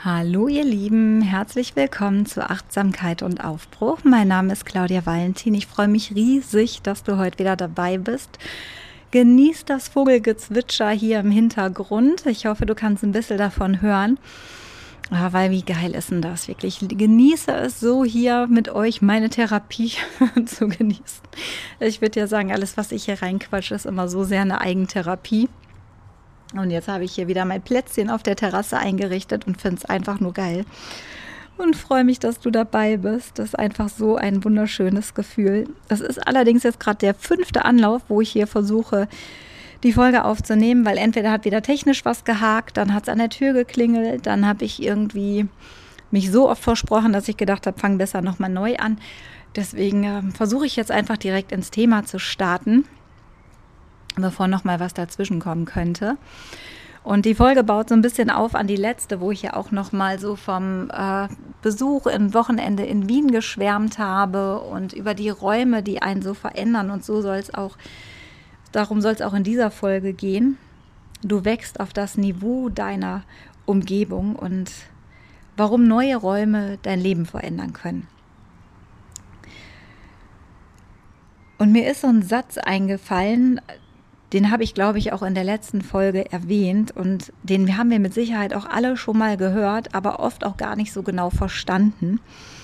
Hallo ihr Lieben, herzlich willkommen zu Achtsamkeit und Aufbruch. Mein Name ist Claudia Valentin. Ich freue mich riesig, dass du heute wieder dabei bist. Genieß das Vogelgezwitscher hier im Hintergrund. Ich hoffe, du kannst ein bisschen davon hören. Weil wie geil ist denn das wirklich? Ich genieße es so, hier mit euch meine Therapie zu genießen. Ich würde ja sagen, alles, was ich hier reinquatsche, ist immer so sehr eine Eigentherapie. Und jetzt habe ich hier wieder mein Plätzchen auf der Terrasse eingerichtet und finde es einfach nur geil. Und freue mich, dass du dabei bist. Das ist einfach so ein wunderschönes Gefühl. Das ist allerdings jetzt gerade der 5. Anlauf, wo ich hier versuche, die Folge aufzunehmen, weil entweder hat wieder technisch was gehakt, dann hat es an der Tür geklingelt, dann habe ich irgendwie mich so oft versprochen, dass ich gedacht habe, fang besser nochmal neu an. Deswegen versuche ich jetzt einfach direkt ins Thema zu starten, bevor noch mal was dazwischen kommen könnte. Und die Folge baut so ein bisschen auf an die letzte, wo ich ja auch noch mal so vom Besuch im Wochenende in Wien geschwärmt habe und über die Räume, die einen so verändern. Und darum soll es auch in dieser Folge gehen. Du wächst auf das Niveau deiner Umgebung und warum neue Räume dein Leben verändern können. Und mir ist so ein Satz eingefallen, den habe ich, glaube ich, auch in der letzten Folge erwähnt und den haben wir mit Sicherheit auch alle schon mal gehört, aber oft auch gar nicht so genau verstanden.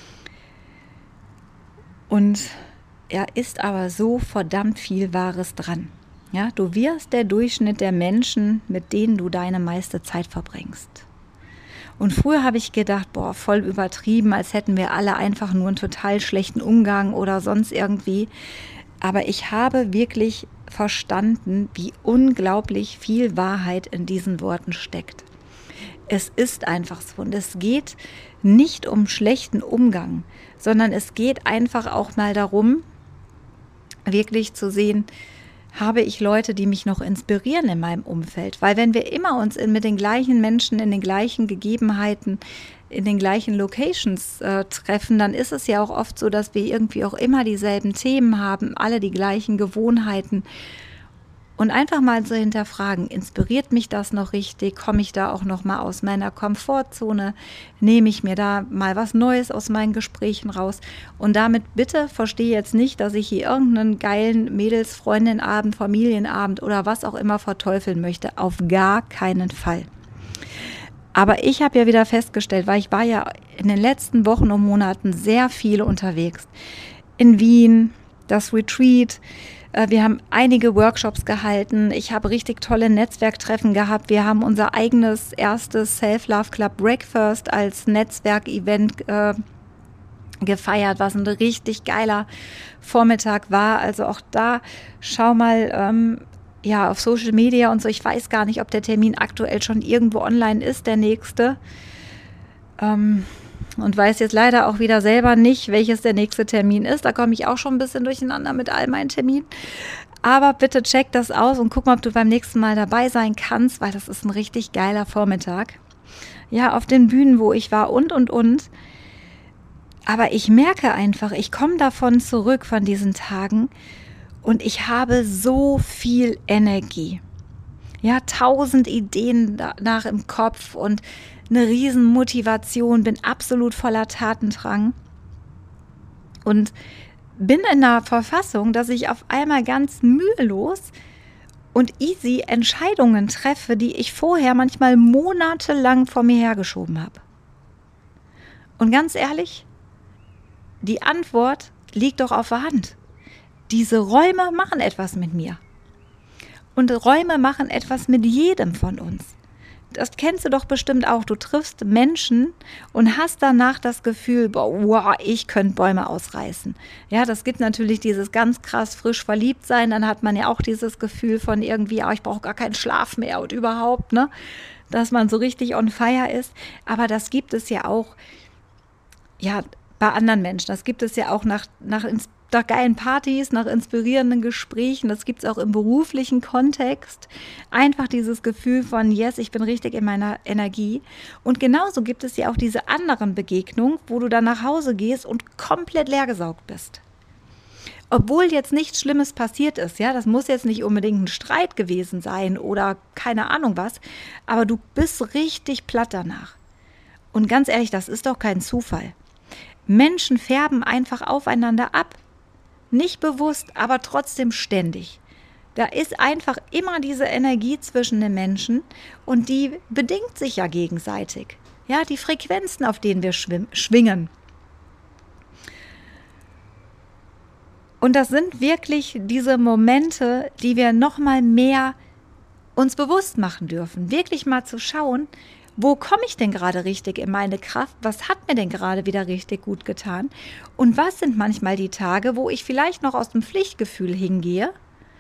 Und er ist aber so verdammt viel Wahres dran. Ja, du wirst der Durchschnitt der Menschen, mit denen du deine meiste Zeit verbringst. Und früher habe ich gedacht, voll übertrieben, als hätten wir alle einfach nur einen total schlechten Umgang oder sonst irgendwie. Aber ich habe wirklich verstanden, wie unglaublich viel Wahrheit in diesen Worten steckt. Es ist einfach so und es geht nicht um schlechten Umgang, sondern es geht einfach auch mal darum, wirklich zu sehen, habe ich Leute, die mich noch inspirieren in meinem Umfeld? Weil wenn wir immer uns mit den gleichen Menschen, in den gleichen Gegebenheiten, in den gleichen Locations treffen, dann ist es ja auch oft so, dass wir irgendwie auch immer dieselben Themen haben, alle die gleichen Gewohnheiten. Und einfach mal so hinterfragen, inspiriert mich das noch richtig? Komme ich da auch noch mal aus meiner Komfortzone? Nehme ich mir da mal was Neues aus meinen Gesprächen raus? Und damit bitte verstehe jetzt nicht, dass ich hier irgendeinen geilen Mädels-Freundinnenabend, Familienabend oder was auch immer verteufeln möchte. Auf gar keinen Fall. Aber ich habe ja wieder festgestellt, weil ich war ja in den letzten Wochen und Monaten sehr viel unterwegs. In Wien, das Retreat. Wir haben einige Workshops gehalten. Ich habe richtig tolle Netzwerktreffen gehabt. Wir haben unser eigenes erstes Self-Love Club Breakfast als Netzwerkevent gefeiert, was ein richtig geiler Vormittag war. Also auch da, schau mal auf Social Media und so. Ich weiß gar nicht, ob der Termin aktuell schon irgendwo online ist, der nächste. Und weiß jetzt leider auch wieder selber nicht, welches der nächste Termin ist. Da komme ich auch schon ein bisschen durcheinander mit all meinen Terminen. Aber bitte check das aus und guck mal, ob du beim nächsten Mal dabei sein kannst, weil das ist ein richtig geiler Vormittag. Ja, auf den Bühnen, wo ich war und. Aber ich merke einfach, ich komme davon zurück von diesen Tagen und ich habe so viel Energie. Ja, 1000 Ideen danach im Kopf und eine riesen Motivation, bin absolut voller Tatendrang und bin in einer Verfassung, dass ich auf einmal ganz mühelos und easy Entscheidungen treffe, die ich vorher manchmal monatelang vor mir hergeschoben habe. Und ganz ehrlich, die Antwort liegt doch auf der Hand. Diese Räume machen etwas mit mir. Und Räume machen etwas mit jedem von uns. Das kennst du doch bestimmt auch. Du triffst Menschen und hast danach das Gefühl, wow, ich könnte Bäume ausreißen. Ja, das gibt natürlich dieses ganz krass frisch verliebt sein. Dann hat man ja auch dieses Gefühl von irgendwie, ich brauche gar keinen Schlaf mehr und überhaupt, ne? Dass man so richtig on fire ist. Aber das gibt es ja auch, ja, bei anderen Menschen. Das gibt es ja auch nach geilen Partys, nach inspirierenden Gesprächen. Das gibt es auch im beruflichen Kontext. Einfach dieses Gefühl von, yes, ich bin richtig in meiner Energie. Und genauso gibt es ja auch diese anderen Begegnungen, wo du dann nach Hause gehst und komplett leergesaugt bist. Obwohl jetzt nichts Schlimmes passiert ist, ja, das muss jetzt nicht unbedingt ein Streit gewesen sein oder keine Ahnung was, aber du bist richtig platt danach. Und ganz ehrlich, das ist doch kein Zufall. Menschen färben einfach aufeinander ab. Nicht bewusst, aber trotzdem ständig. Da ist einfach immer diese Energie zwischen den Menschen und die bedingt sich ja gegenseitig. Ja, die Frequenzen, auf denen wir schwingen. Und das sind wirklich diese Momente, die wir noch mal mehr uns bewusst machen dürfen. Wirklich mal zu schauen, wo komme ich denn gerade richtig in meine Kraft? Was hat mir denn gerade wieder richtig gut getan? Und was sind manchmal die Tage, wo ich vielleicht noch aus dem Pflichtgefühl hingehe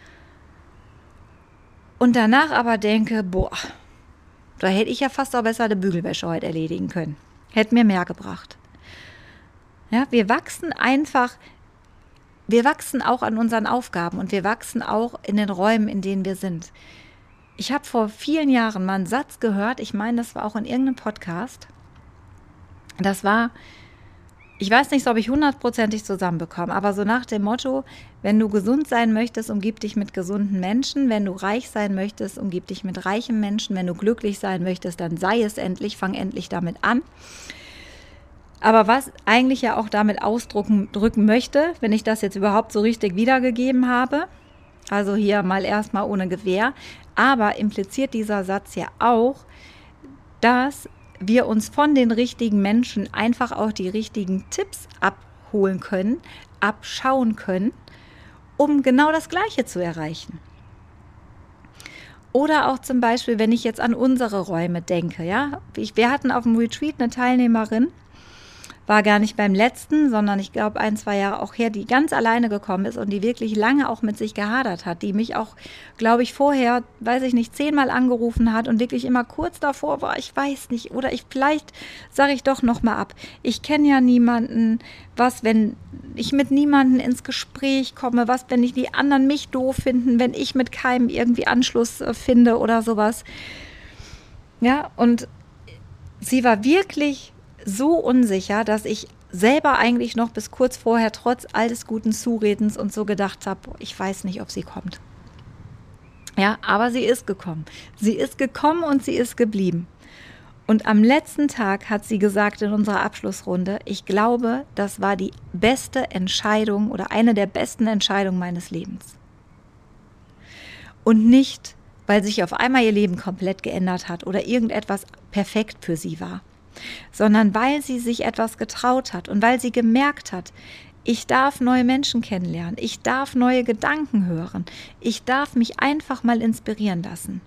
und danach aber denke, boah, da hätte ich ja fast auch besser die Bügelwäsche heute erledigen können. Hätte mir mehr gebracht. Ja, wir wachsen auch an unseren Aufgaben und wir wachsen auch in den Räumen, in denen wir sind. Ich habe vor vielen Jahren mal einen Satz gehört, ich meine, das war auch in irgendeinem Podcast. Das war, ich weiß nicht, ob ich 100%ig zusammenbekomme, aber so nach dem Motto, wenn du gesund sein möchtest, umgib dich mit gesunden Menschen, wenn du reich sein möchtest, umgib dich mit reichen Menschen, wenn du glücklich sein möchtest, dann sei es endlich, fang endlich damit an. Aber was eigentlich ja auch damit ausdrücken möchte, wenn ich das jetzt überhaupt so richtig wiedergegeben habe, also hier mal erstmal ohne Gewehr, aber impliziert dieser Satz ja auch, dass wir uns von den richtigen Menschen einfach auch die richtigen Tipps abholen können, abschauen können, um genau das Gleiche zu erreichen. Oder auch zum Beispiel, wenn ich jetzt an unsere Räume denke, ja, wir hatten auf dem Retreat eine Teilnehmerin, war gar nicht beim letzten, sondern ich glaube 1-2 Jahre auch her, die ganz alleine gekommen ist und die wirklich lange auch mit sich gehadert hat, die mich auch, glaube ich, vorher, weiß ich nicht, 10-mal angerufen hat und wirklich immer kurz davor war, ich weiß nicht, oder vielleicht sage ich doch nochmal ab. Ich kenne ja niemanden, was, wenn ich mit niemanden ins Gespräch komme, was, wenn ich die anderen mich doof finden, wenn ich mit keinem irgendwie Anschluss finde oder sowas. Ja, und sie war wirklich so unsicher, dass ich selber eigentlich noch bis kurz vorher trotz all des guten Zuredens und so gedacht habe, ich weiß nicht, ob sie kommt. Ja, aber sie ist gekommen. Sie ist gekommen und sie ist geblieben. Und am letzten Tag hat sie gesagt in unserer Abschlussrunde, ich glaube, das war die beste Entscheidung oder eine der besten Entscheidungen meines Lebens. Und nicht, weil sich auf einmal ihr Leben komplett geändert hat oder irgendetwas perfekt für sie war, sondern weil sie sich etwas getraut hat und weil sie gemerkt hat, ich darf neue Menschen kennenlernen, ich darf neue Gedanken hören, ich darf mich einfach mal inspirieren lassen.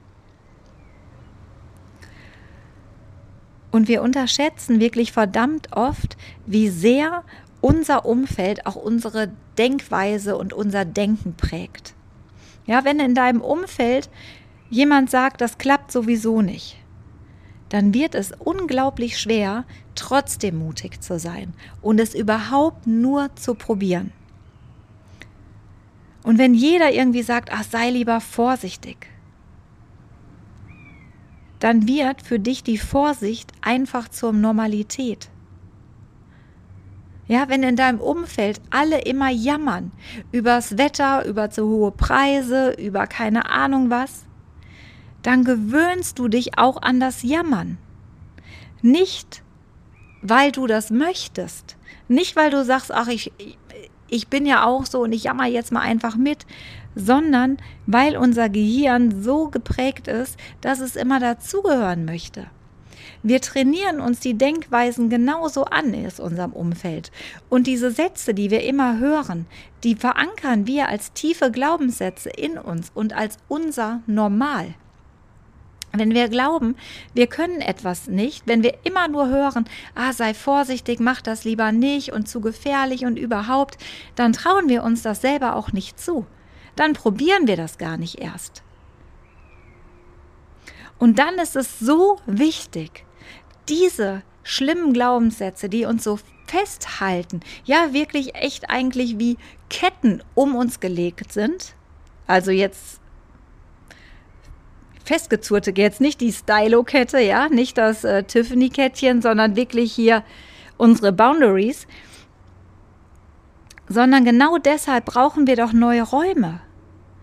Und wir unterschätzen wirklich verdammt oft, wie sehr unser Umfeld auch unsere Denkweise und unser Denken prägt. Ja, wenn in deinem Umfeld jemand sagt, das klappt sowieso nicht, dann wird es unglaublich schwer, trotzdem mutig zu sein und es überhaupt nur zu probieren. Und wenn jeder irgendwie sagt, ach, sei lieber vorsichtig, dann wird für dich die Vorsicht einfach zur Normalität. Ja, wenn in deinem Umfeld alle immer jammern, übers Wetter, über zu hohe Preise, über keine Ahnung was, dann gewöhnst du dich auch an das Jammern. Nicht, weil du das möchtest. Nicht, weil du sagst, ach, ich bin ja auch so und ich jammer jetzt mal einfach mit, sondern weil unser Gehirn so geprägt ist, dass es immer dazugehören möchte. Wir trainieren uns die Denkweisen genauso an in unserem Umfeld. Und diese Sätze, die wir immer hören, die verankern wir als tiefe Glaubenssätze in uns und als unser Normal. Wenn wir glauben, wir können etwas nicht, wenn wir immer nur hören, sei vorsichtig, mach das lieber nicht und zu gefährlich und überhaupt, dann trauen wir uns das selber auch nicht zu. Dann probieren wir das gar nicht erst. Und dann ist es so wichtig, diese schlimmen Glaubenssätze, die uns so festhalten, ja wirklich echt eigentlich wie Ketten um uns gelegt sind, also jetzt festgezurrte, jetzt nicht die Stylo-Kette, ja, nicht das Tiffany-Kettchen, sondern wirklich hier unsere Boundaries, sondern genau deshalb brauchen wir doch neue Räume.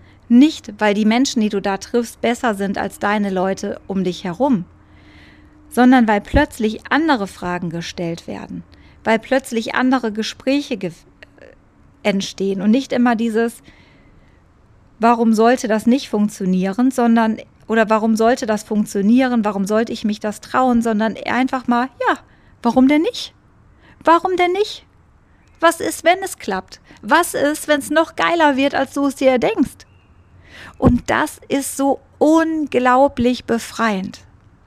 Nicht, weil die Menschen, die du da triffst, besser sind als deine Leute um dich herum, sondern weil plötzlich andere Fragen gestellt werden, weil plötzlich andere Gespräche entstehen und nicht immer dieses, warum sollte das nicht funktionieren, sondern, oder warum sollte das funktionieren, warum sollte ich mich das trauen, sondern einfach mal, ja, warum denn nicht? Warum denn nicht? Was ist, wenn es klappt? Was ist, wenn es noch geiler wird, als du es dir denkst? Und das ist so unglaublich befreiend.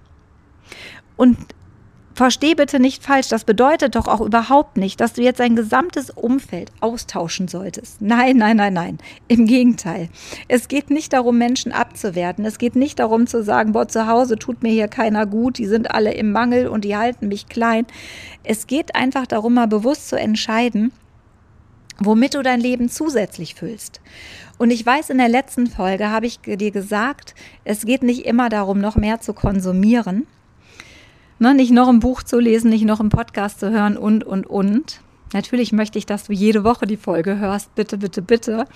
Und versteh bitte nicht falsch, das bedeutet doch auch überhaupt nicht, dass du jetzt dein gesamtes Umfeld austauschen solltest. Nein, nein, nein, nein. Im Gegenteil. Es geht nicht darum, Menschen abzuwerten. Es geht nicht darum zu sagen, boah, zu Hause tut mir hier keiner gut, die sind alle im Mangel und die halten mich klein. Es geht einfach darum, mal bewusst zu entscheiden, womit du dein Leben zusätzlich füllst. Und ich weiß, in der letzten Folge habe ich dir gesagt, es geht nicht immer darum, noch mehr zu konsumieren, nicht noch ein Buch zu lesen, nicht noch einen Podcast zu hören und. Natürlich möchte ich, dass du jede Woche die Folge hörst, bitte, bitte, bitte.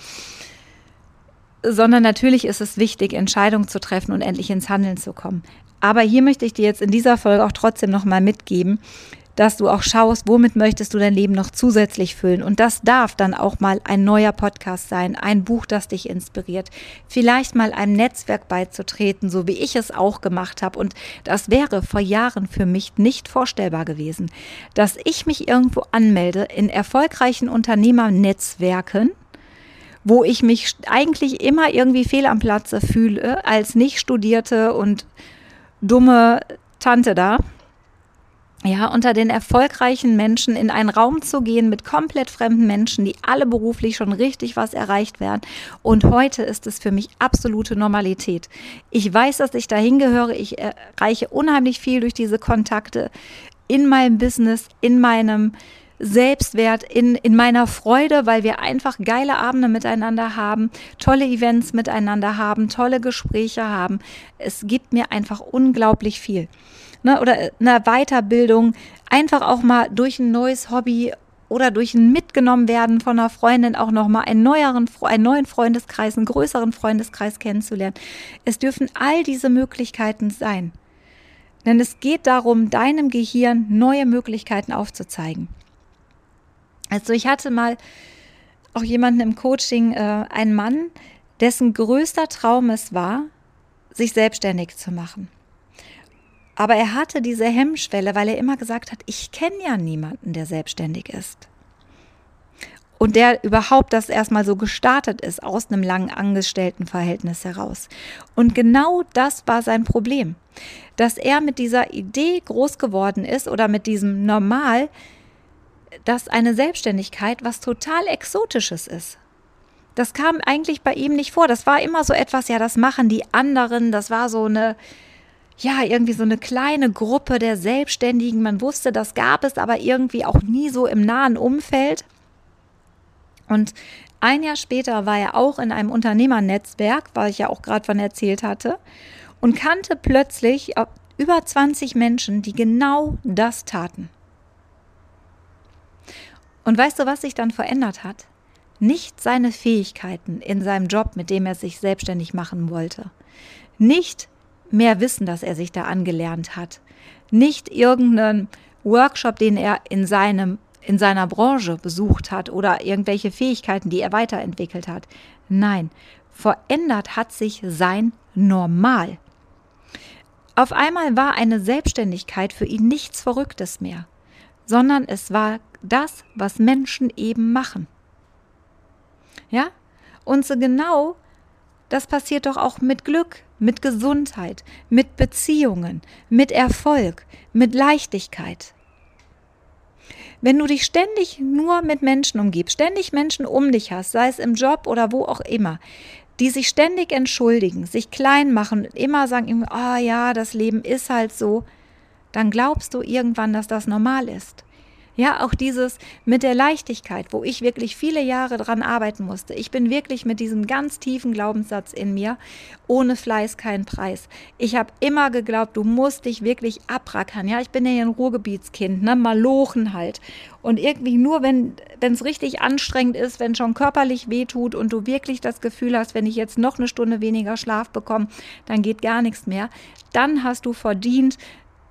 Sondern natürlich ist es wichtig, Entscheidungen zu treffen und endlich ins Handeln zu kommen. Aber hier möchte ich dir jetzt in dieser Folge auch trotzdem nochmal mitgeben, dass du auch schaust, womit möchtest du dein Leben noch zusätzlich füllen. Und das darf dann auch mal ein neuer Podcast sein, ein Buch, das dich inspiriert, vielleicht mal einem Netzwerk beizutreten, so wie ich es auch gemacht habe. Und das wäre vor Jahren für mich nicht vorstellbar gewesen, dass ich mich irgendwo anmelde in erfolgreichen Unternehmernetzwerken, wo ich mich eigentlich immer irgendwie fehl am Platze fühle, als nicht studierte und dumme Tante da. Ja, unter den erfolgreichen Menschen in einen Raum zu gehen mit komplett fremden Menschen, die alle beruflich schon richtig was erreicht werden. Und heute ist es für mich absolute Normalität. Ich weiß, dass ich dahin gehöre. Ich erreiche unheimlich viel durch diese Kontakte in meinem Business, in meinem Selbstwert, in meiner Freude, weil wir einfach geile Abende miteinander haben, tolle Events miteinander haben, tolle Gespräche haben. Es gibt mir einfach unglaublich viel. Oder eine Weiterbildung, einfach auch mal durch ein neues Hobby oder durch ein Mitgenommen werden von einer Freundin auch nochmal einen neuen Freundeskreis, einen größeren Freundeskreis kennenzulernen. Es dürfen all diese Möglichkeiten sein. Denn es geht darum, deinem Gehirn neue Möglichkeiten aufzuzeigen. Also ich hatte mal auch jemanden im Coaching, einen Mann, dessen größter Traum es war, sich selbstständig zu machen. Aber er hatte diese Hemmschwelle, weil er immer gesagt hat, ich kenne ja niemanden, der selbstständig ist. Und der überhaupt das erstmal so gestartet ist, aus einem langen Angestelltenverhältnis heraus. Und genau das war sein Problem, dass er mit dieser Idee groß geworden ist oder mit diesem Normal, dass eine Selbstständigkeit was total Exotisches ist. Das kam eigentlich bei ihm nicht vor. Das war immer so etwas, ja, das machen die anderen, das war so eine... Ja, irgendwie so eine kleine Gruppe der Selbstständigen. Man wusste, das gab es aber irgendwie auch nie so im nahen Umfeld. Und ein Jahr später war er auch in einem Unternehmernetzwerk, was ich ja auch gerade von erzählt hatte, und kannte plötzlich über 20 Menschen, die genau das taten. Und weißt du, was sich dann verändert hat? Nicht seine Fähigkeiten in seinem Job, mit dem er sich selbstständig machen wollte. Nicht mehr Wissen, das er sich da angelernt hat. Nicht irgendeinen Workshop, den er in seiner Branche besucht hat oder irgendwelche Fähigkeiten, die er weiterentwickelt hat. Nein, verändert hat sich sein Normal. Auf einmal war eine Selbstständigkeit für ihn nichts Verrücktes mehr, sondern es war das, was Menschen eben machen. Ja? Und so genau das passiert doch auch mit Glück, mit Gesundheit, mit Beziehungen, mit Erfolg, mit Leichtigkeit. Wenn du dich ständig nur mit Menschen umgibst, ständig Menschen um dich hast, sei es im Job oder wo auch immer, die sich ständig entschuldigen, sich klein machen, immer sagen, ah ja, das Leben ist halt so, dann glaubst du irgendwann, dass das normal ist. Ja, auch dieses mit der Leichtigkeit, wo ich wirklich viele Jahre dran arbeiten musste. Ich bin wirklich mit diesem ganz tiefen Glaubenssatz in mir, ohne Fleiß kein Preis. Ich habe immer geglaubt, du musst dich wirklich abrackern. Ja, ich bin ja hier ein Ruhrgebietskind, ne, Malochen halt. Und irgendwie nur, wenn es richtig anstrengend ist, wenn schon körperlich wehtut und du wirklich das Gefühl hast, wenn ich jetzt noch eine Stunde weniger Schlaf bekomme, dann geht gar nichts mehr. Dann hast du verdient,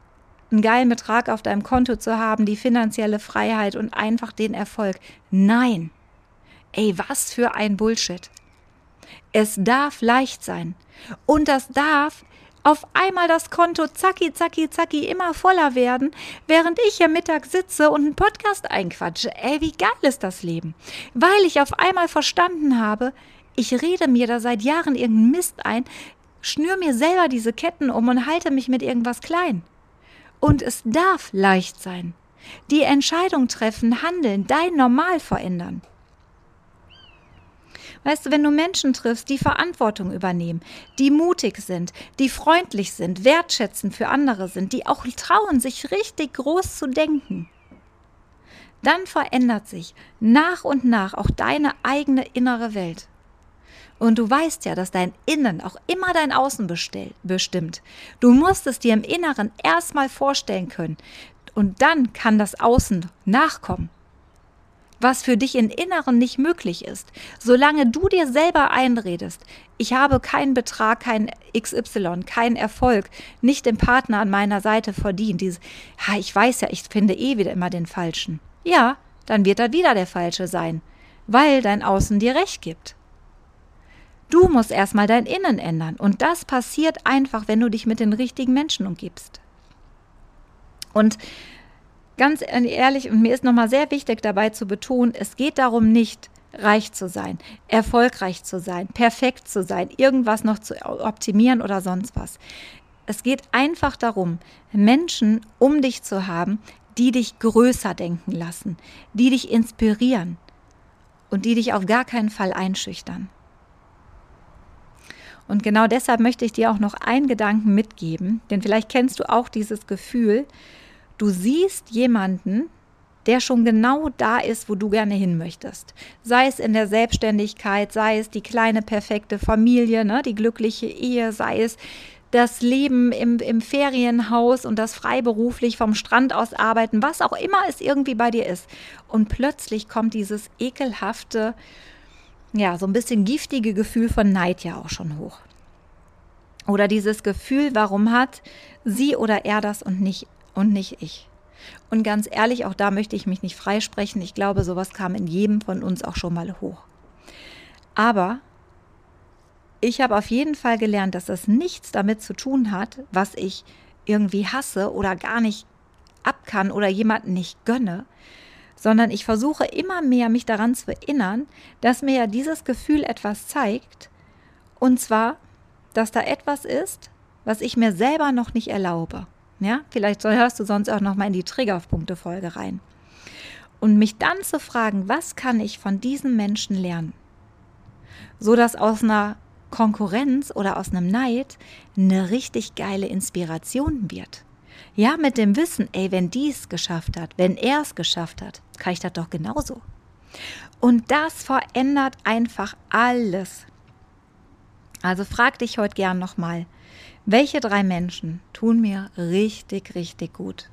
einen geilen Betrag auf deinem Konto zu haben, die finanzielle Freiheit und einfach den Erfolg. Nein. Ey, was für ein Bullshit. Es darf leicht sein. Und das darf auf einmal das Konto zacki, zacki, zacki immer voller werden, während ich hier mittags sitze und einen Podcast einquatsche. Ey, wie geil ist das Leben? Weil ich auf einmal verstanden habe, ich rede mir da seit Jahren irgendeinen Mist ein, schnür mir selber diese Ketten um und halte mich mit irgendwas klein. Und es darf leicht sein. Die Entscheidung treffen, handeln, dein Normal verändern. Weißt du, wenn du Menschen triffst, die Verantwortung übernehmen, die mutig sind, die freundlich sind, wertschätzend für andere sind, die auch trauen, sich richtig groß zu denken, dann verändert sich nach und nach auch deine eigene innere Welt. Und du weißt ja, dass dein Innen auch immer dein Außen bestimmt. Du musst es dir im Inneren erstmal vorstellen können und dann kann das Außen nachkommen. Was für dich im Inneren nicht möglich ist, solange du dir selber einredest, ich habe keinen Betrag, kein XY, keinen Erfolg, nicht den Partner an meiner Seite verdient. Ich weiß ja, ich finde wieder immer den Falschen. Ja, dann wird das wieder der Falsche sein, weil dein Außen dir recht gibt. Du musst erstmal dein Innen ändern und das passiert einfach, wenn du dich mit den richtigen Menschen umgibst. Und ganz ehrlich, und mir ist nochmal sehr wichtig dabei zu betonen, es geht darum nicht, reich zu sein, erfolgreich zu sein, perfekt zu sein, irgendwas noch zu optimieren oder sonst was. Es geht einfach darum, Menschen um dich zu haben, die dich größer denken lassen, die dich inspirieren und die dich auf gar keinen Fall einschüchtern. Und genau deshalb möchte ich dir auch noch einen Gedanken mitgeben, denn vielleicht kennst du auch dieses Gefühl, du siehst jemanden, der schon genau da ist, wo du gerne hin möchtest. Sei es in der Selbstständigkeit, sei es die kleine perfekte Familie, ne, die glückliche Ehe, sei es das Leben im Ferienhaus und das freiberuflich vom Strand aus arbeiten, was auch immer es irgendwie bei dir ist. Und plötzlich kommt dieses ekelhafte, ja, so ein bisschen giftige Gefühl von Neid ja auch schon hoch. Oder dieses Gefühl, warum hat sie oder er das und nicht ich. Und ganz ehrlich, auch da möchte ich mich nicht freisprechen. Ich glaube, sowas kam in jedem von uns auch schon mal hoch. Aber ich habe auf jeden Fall gelernt, dass das nichts damit zu tun hat, was ich irgendwie hasse oder gar nicht ab kann oder jemanden nicht gönne, sondern ich versuche immer mehr, mich daran zu erinnern, dass mir ja dieses Gefühl etwas zeigt, und zwar, dass da etwas ist, was ich mir selber noch nicht erlaube. Ja, vielleicht hörst du sonst auch noch mal in die Triggerpunkte-Folge rein. Und mich dann zu fragen, was kann ich von diesen Menschen lernen? So dass aus einer Konkurrenz oder aus einem Neid eine richtig geile Inspiration wird. Ja, mit dem Wissen, ey, wenn die es geschafft hat, wenn er es geschafft hat, kann ich das doch genauso. Und das verändert einfach alles. Also frag dich heute gern nochmal, welche 3 Menschen tun mir richtig, richtig gut?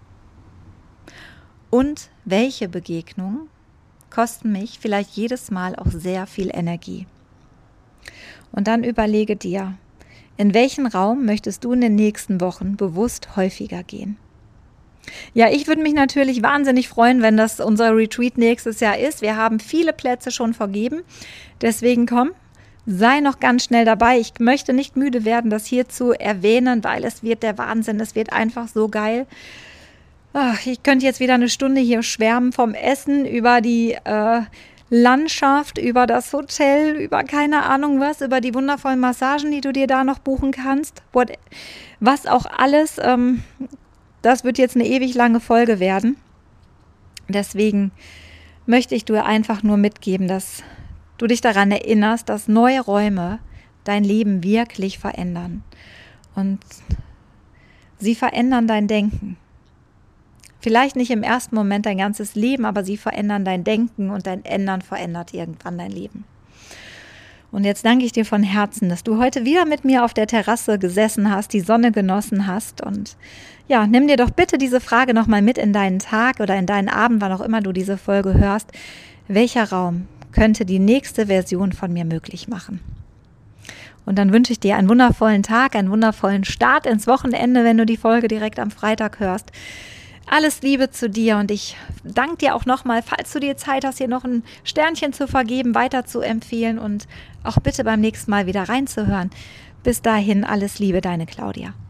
Und welche Begegnungen kosten mich vielleicht jedes Mal auch sehr viel Energie? Und dann überlege dir, in welchen Raum möchtest du in den nächsten Wochen bewusst häufiger gehen? Ja, ich würde mich natürlich wahnsinnig freuen, wenn das unser Retreat nächstes Jahr ist. Wir haben viele Plätze schon vergeben. Deswegen komm, sei noch ganz schnell dabei. Ich möchte nicht müde werden, das hier zu erwähnen, weil es wird der Wahnsinn. Es wird einfach so geil. Ich könnte jetzt wieder eine Stunde hier schwärmen vom Essen, über die Landschaft, über das Hotel, über keine Ahnung was, über die wundervollen Massagen, die du dir da noch buchen kannst. Was auch alles, das wird jetzt eine ewig lange Folge werden. Deswegen möchte ich dir einfach nur mitgeben, dass du dich daran erinnerst, dass neue Räume dein Leben wirklich verändern. Und sie verändern dein Denken. Vielleicht nicht im ersten Moment dein ganzes Leben, aber sie verändern dein Denken und dein Ändern verändert irgendwann dein Leben. Und jetzt danke ich dir von Herzen, dass du heute wieder mit mir auf der Terrasse gesessen hast, die Sonne genossen hast. Und ja, nimm dir doch bitte diese Frage nochmal mit in deinen Tag oder in deinen Abend, wann auch immer du diese Folge hörst. Welcher Raum könnte die nächste Version von mir möglich machen? Und dann wünsche ich dir einen wundervollen Tag, einen wundervollen Start ins Wochenende, wenn du die Folge direkt am Freitag hörst. Alles Liebe zu dir und ich danke dir auch nochmal, falls du dir Zeit hast, hier noch ein Sternchen zu vergeben, weiter zu empfehlen und auch bitte beim nächsten Mal wieder reinzuhören. Bis dahin, alles Liebe, deine Claudia.